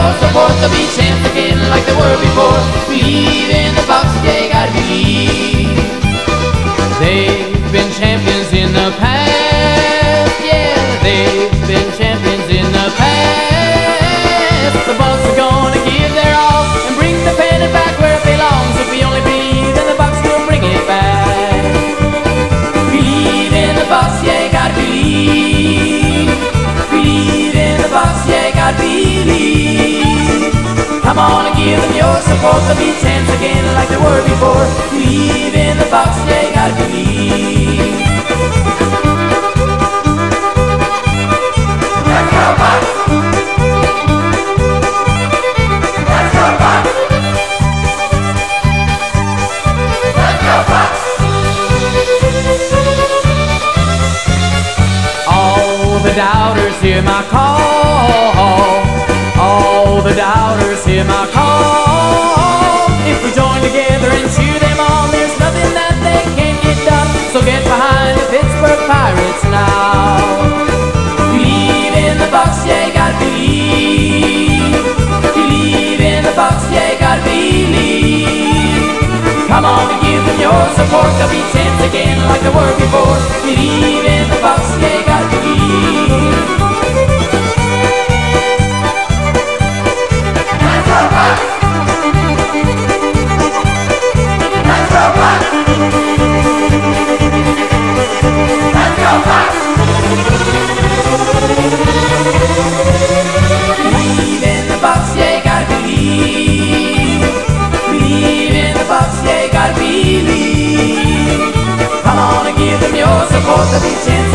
your support. They'll be champs again like they were before. Believe in the Bucks, yeah, you gotta believe. They've been champions in the past, yeah, they've been champions in the past. The Bucks are gonna give their all and bring the pennant back where it belongs. If we only believe in the Bucks, we'll bring it back. Believe in the Bucks, yeah, you gotta believe. Believe in the Bucks, yeah, you gotta believe. Come on and give them your support. They'll be champs again like they were before. Believe in the Bucks, yeah, you gotta believe. Let's go Bucks! Let's go Bucks! Let's go Bucks! All the doubters hear my call. All the doubters hear my call. If we join together and cheer them on, there's nothing that they can't get done. So get behind the Pittsburgh Pirates now. Believe in the Bucks, yeah, you gotta believe. Believe in the Bucks, yeah, you gotta believe. Come on and give them your support. They'll be champs again like they were before. Believe in the Bucks, yeah, you gotta believe. Believe in the Bucks, yeah, you gotta believe. Believe in the Bucks, yeah, you gotta believe. Come on and give them your support. They'll be champions